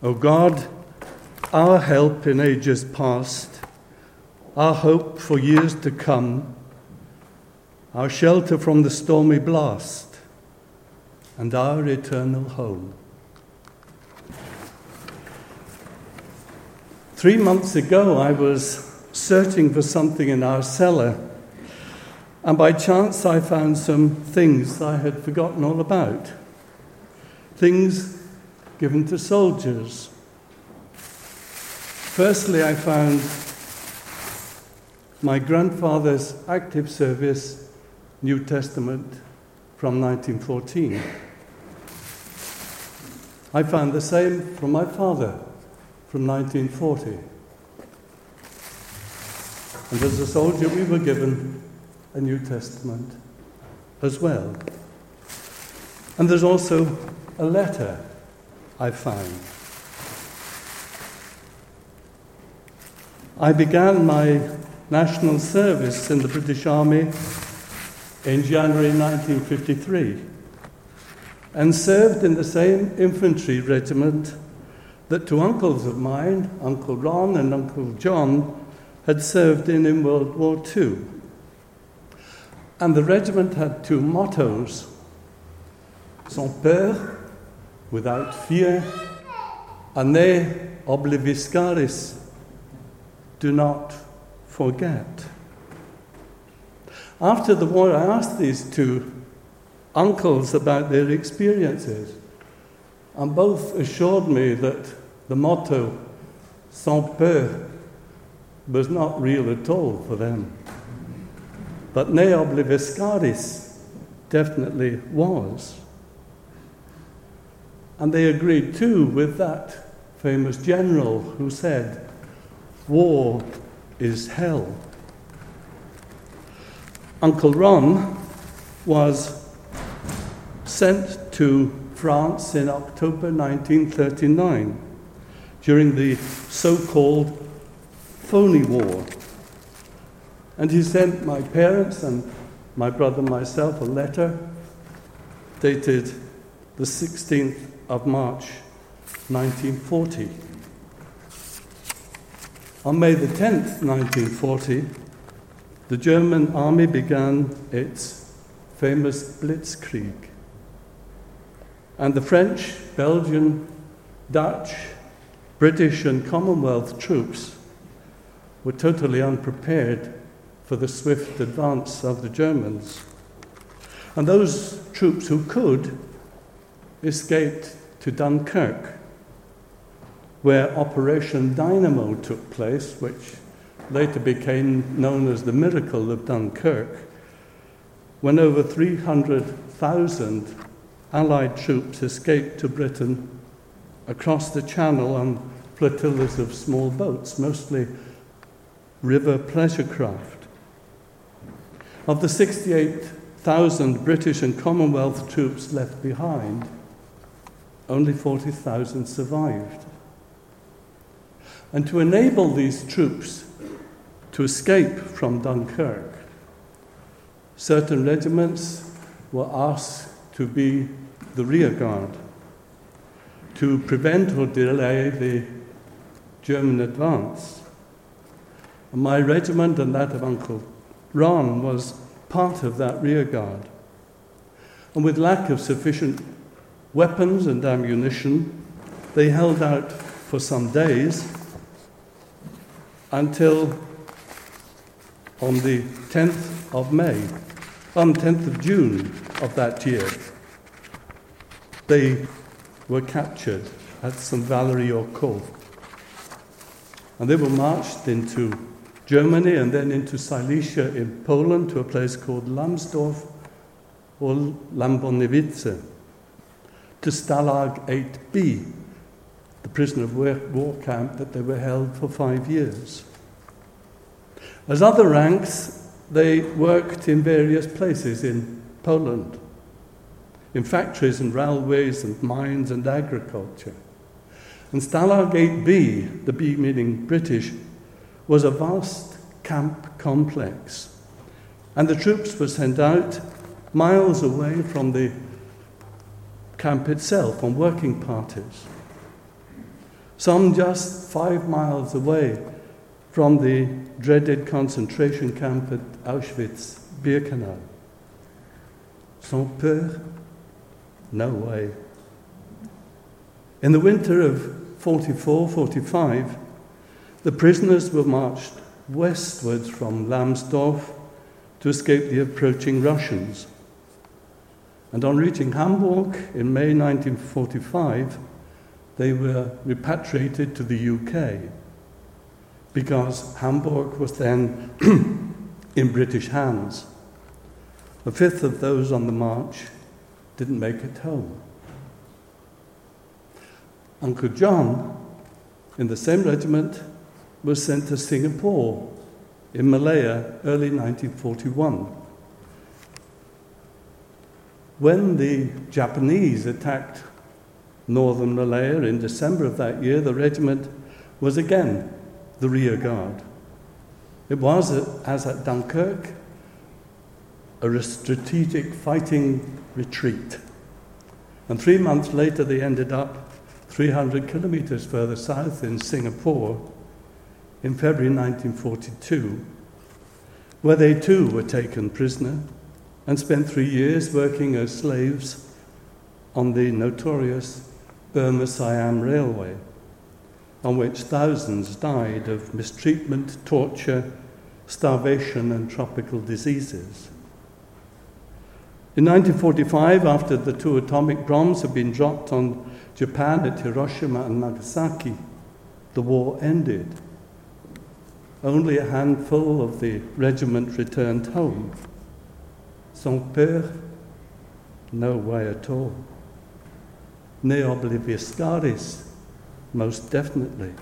O God, our help in ages past, our hope for years to come, our shelter from the stormy blast, and our eternal home. 3 months ago, I was searching for something in our cellar, and by chance I found some things I had forgotten all about. Things given to soldiers. Firstly, I found my grandfather's active service New Testament from 1914. I found the same from my father from 1940. And as a soldier, we were given a New Testament as well. And there's also a letter I found. I began my national service in the British Army in January 1953 and served in the same infantry regiment that two uncles of mine, Uncle Ron and Uncle John, had served in World War II. And the regiment had two mottos: sans peur, without fear, ane obliviscaris, do not forget. After the war, I asked these two uncles about their experiences, and both assured me that the motto, sans peur, was not real at all for them. But ne obliviscaris definitely was. And they agreed too with that famous general who said, "War is hell." Uncle Ron was sent to France in October 1939 during the so-called Phony War. And he sent my parents and my brother and myself a letter dated the 16th of March 1940. On May the 10th, 1940, the German army began its famous Blitzkrieg. And the French, Belgian, Dutch, British and Commonwealth troops were totally unprepared for the swift advance of the Germans. And those troops who could escaped to Dunkirk, where Operation Dynamo took place, which later became known as the Miracle of Dunkirk, when over 300,000 Allied troops escaped to Britain across the Channel on flotillas of small boats, mostly river pleasure craft. Of the 68,000 British and Commonwealth troops left behind, only 40,000 survived. And to enable these troops to escape from Dunkirk, certain regiments were asked to be the rear guard to prevent or delay the German advance. And my regiment and that of Uncle Ron was part of that rear guard. And with lack of sufficient weapons and ammunition, they held out for some days until on the 10th of June of that year, they were captured at St. Valery-aux-Cours. And they were marched into Germany and then into Silesia in Poland to a place called Lambsdorff or Lambonivice, to Stalag 8B, the prisoner of war camp that they were held for 5 years. As other ranks, they worked in various places in Poland, in factories and railways and mines and agriculture. And Stalag 8B, the B meaning British, was a vast camp complex. And the troops were sent out miles away from the camp itself on working parties. some just 5 miles away from the dreaded concentration camp at Auschwitz-Birkenau. Sans peur? No way. In the winter of 44-45, the prisoners were marched westwards from Lambsdorff to escape the approaching Russians. And on reaching Hamburg in May 1945, they were repatriated to the UK because Hamburg was then in British hands. A fifth of those on the march didn't make it home. Uncle John, in the same regiment, was sent to Singapore in Malaya early 1941. When the Japanese attacked northern Malaya in December of that year, the regiment was again the rear guard. It was, as at Dunkirk, a strategic fighting retreat. And 3 months later, they ended up 300 kilometers further south in Singapore in February 1942, where they too were taken prisoner and spent 3 years working as slaves on the notorious Burma-Siam Railway, on which thousands died of mistreatment, torture, starvation, and tropical diseases. In 1945, after the 2 atomic bombs had been dropped on Japan at Hiroshima and Nagasaki, the war ended. Only a handful of the regiment returned home. Sans peur? No way at all. Ne obliviscaris? Most definitely.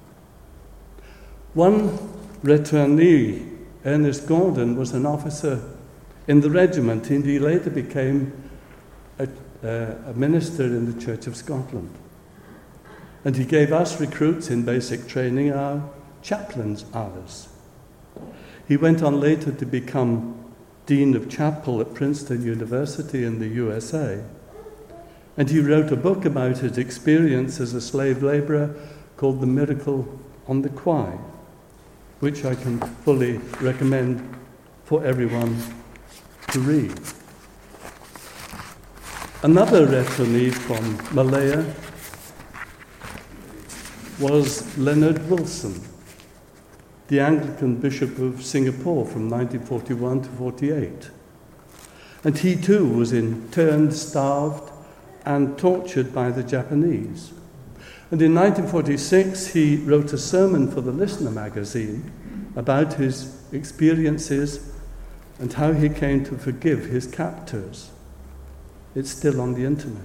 One returnee, Ernest Gordon, was an officer in the regiment, and he later became a minister in the Church of Scotland. And he gave us recruits in basic training our chaplain's hours. He went on later to become Dean of Chapel at Princeton University in the USA. And he wrote a book about his experience as a slave laborer called The Miracle on the Quay, which I can fully recommend for everyone to read. Another returnee from Malaya was Leonard Wilson, the Anglican Bishop of Singapore from 1941 to 48. And he too was interned, starved, and tortured by the Japanese. And in 1946, he wrote a sermon for the Listener magazine about his experiences and how he came to forgive his captors. It's still on the internet.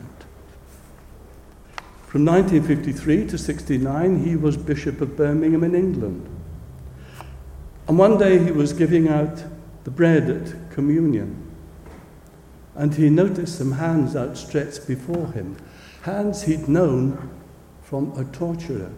From 1953 to 69, he was Bishop of Birmingham in England. And one day he was giving out the bread at communion, and he noticed some hands outstretched before him, hands he'd known from a torturer.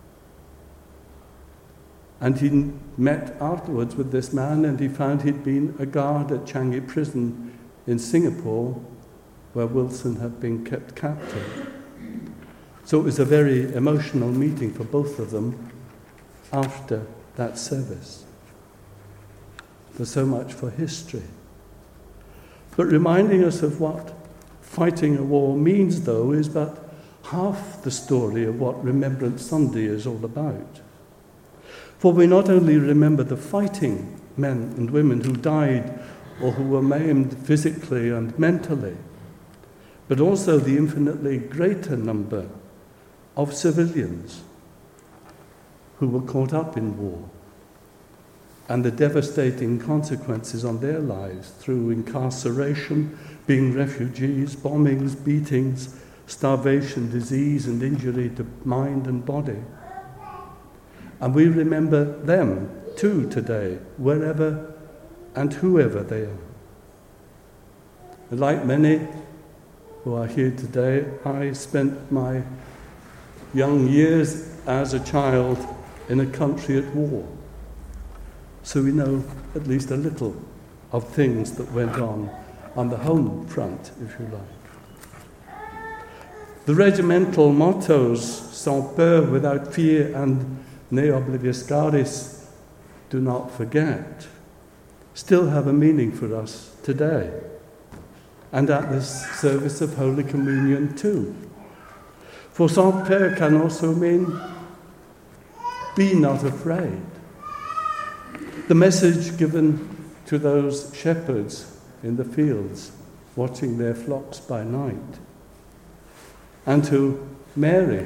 And he met afterwards with this man, and he found he'd been a guard at Changi Prison in Singapore, where Wilson had been kept captive. So it was a very emotional meeting for both of them after that service. There's so much for history. But reminding us of what fighting a war means, though, is but half the story of what Remembrance Sunday is all about. For we not only remember the fighting men and women who died or who were maimed physically and mentally, but also the infinitely greater number of civilians who were caught up in war and the devastating consequences on their lives through incarceration, being refugees, bombings, beatings, starvation, disease, and injury to mind and body. And we remember them too today, wherever and whoever they are. And like many who are here today, I spent my young years as a child in a country at war. So we know at least a little of things that went on the home front, if you like. The regimental mottos, sans peur, without fear, and ne obliviscaris, do not forget, still have a meaning for us today, and at this service of Holy Communion too. For sans peur can also mean be not afraid. The message given to those shepherds in the fields watching their flocks by night, and to Mary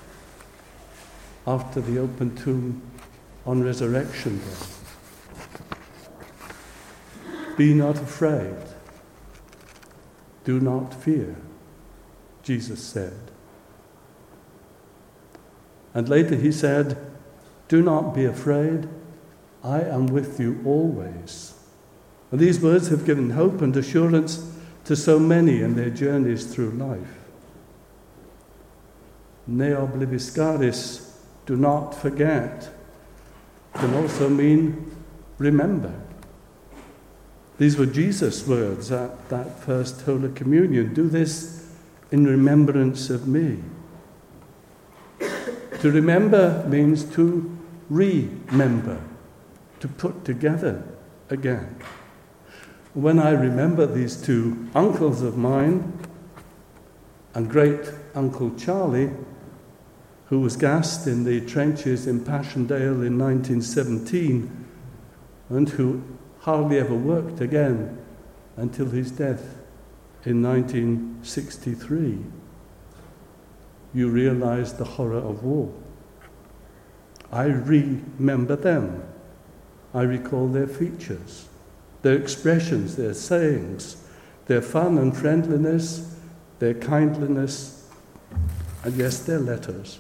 after the open tomb on Resurrection Day. Be not afraid. Do not fear, Jesus said. And later he said, do not be afraid. I am with you always. And these words have given hope and assurance to so many in their journeys through life. Ne obliviscaris, do not forget, can also mean remember. These were Jesus' words at that first Holy Communion. Do this in remembrance of me. To remember means to remember, to put together again. When I remember these two uncles of mine and great Uncle Charlie, who was gassed in the trenches in Passchendaele in 1917 and who hardly ever worked again until his death in 1963, you realize the horror of war. I remember them. I recall their features, their expressions, their sayings, their fun and friendliness, their kindliness, and yes, their letters.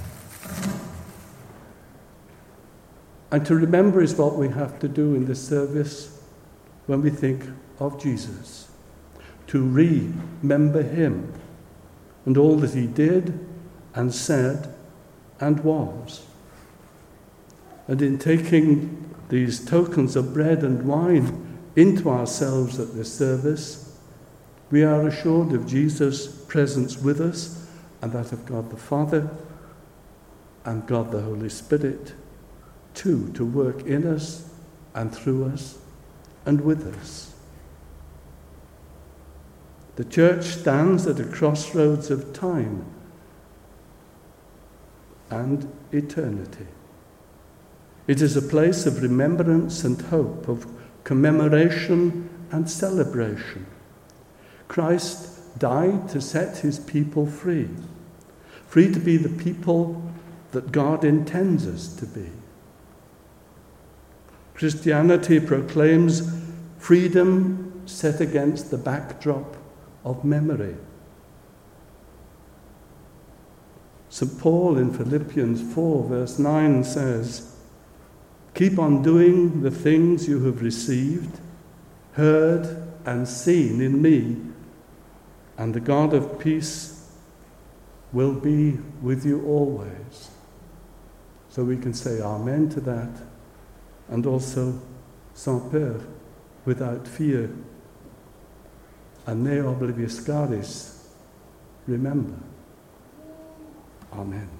And to remember is what we have to do in this service when we think of Jesus. To remember him and all that he did and said and was. And in taking these tokens of bread and wine into ourselves at this service, we are assured of Jesus' presence with us and that of God the Father and God the Holy Spirit, too, to work in us and through us and with us. The church stands at a crossroads of time and eternity. It is a place of remembrance and hope, of commemoration and celebration. Christ died to set his people free, free to be the people that God intends us to be. Christianity proclaims freedom set against the backdrop of memory. St. Paul in Philippians 4 verse 9 says, keep on doing the things you have received, heard and seen in me, and the God of peace will be with you always. So we can say amen to that, and also sans peur, without fear, and ne obliviscaris, remember. Amen.